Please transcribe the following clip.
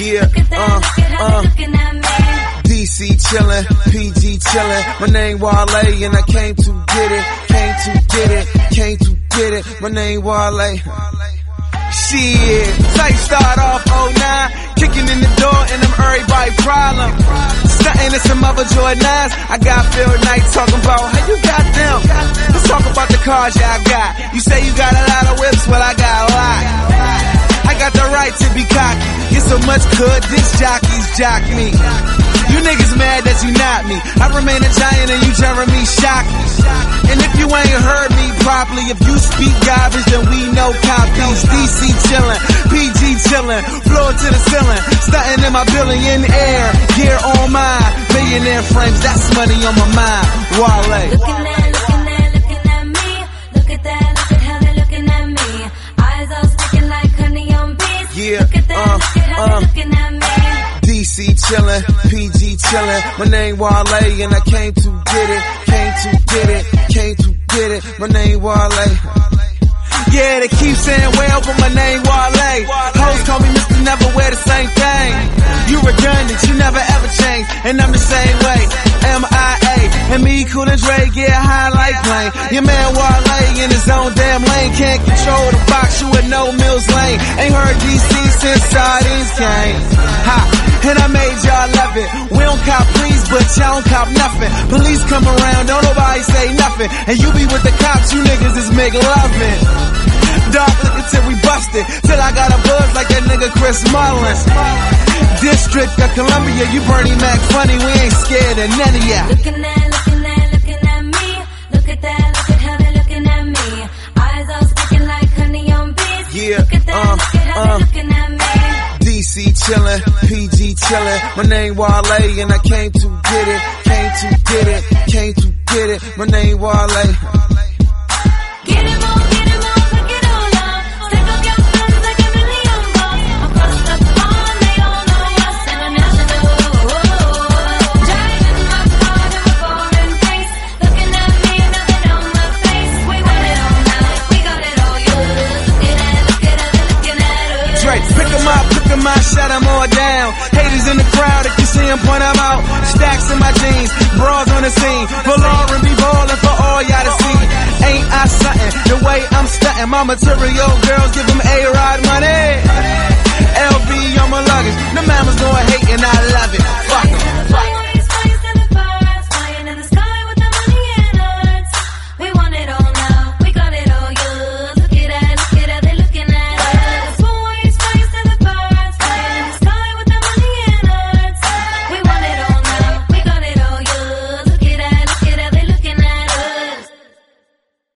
Yeah, DC chillin', PG chillin'. My name Wale and I came to get it, came to get it, came to get it. My name Wale. Shit, tight start off 09, kicking in the door and I'm everybody problem. Stuntin' in some other Jordans, I got Phil Knight talking about how you got them. Let's talk about the cars y'all got. You say you got a lot of whips, well I got a lot. I got the right to be cocky. Get so much good, this jockeys jock me. You niggas mad that you not me. I remain a giant and you Jeremy Shockey. And if you ain't heard me properly, if you speak garbage, then we know copies. DC chillin', PG chillin', floor to the ceiling, stuntin' in my billionaire gear on mine. Millionaire frames, that's money on my mind. Wale. Looking at me. Look at that, look at how they're looking at me. Eyes all sticking like honey on bees. Yeah, look at that, look at how they're looking at me. DC chillin', PG chillin'. My name Wale and I came to get it, came to get it, came to get it. My name Wale. Yeah, they keep saying well, but my name Wale. Hoes call me Mr. Never Wear the Same Thing. You redundant, you never ever change, and I'm the same way. MIA, and me, Cool and Dre, get high like plane. Your man Wale in his own damn lane, can't control the box, you at No Mills Lane. Ain't heard DC since sardines came. Ha, and I made y'all love it. We don't cop please, but y'all don't cop nothing. Police come around, don't nobody say nothing, and you be with the cops, you niggas is make loving. Dog looking till we busted, till I got a buzz like that nigga Chris Mullins. District of Columbia, you Bernie Mac funny, we ain't scared of none of ya. Looking at me. Look at that, look at how they're looking at me. Eyes all sticking like honey on bees. Yeah, look at that, look at how they're looking at me. DC chillin', PG chillin'. My name Wale and I came to get it, came to get it, came to get it. My name Wale. Get him on, pick it all up. Stack up your funds like a million bucks. Across the pond, they all know us. International. Driving my car to a foreign place. Looking at me, nothing on my face. We want it all night, we got it all yours. Looking at us. Drake, pick 'em up, shut 'em all down. Haters in the crowd, if you see 'em, point 'em out. Stacks in my jeans, bras on the scene. For Lauren, be ballin' for all y'all to see. Ain't I something, the way I'm stuntin'. My material girls give 'em A-Rod money.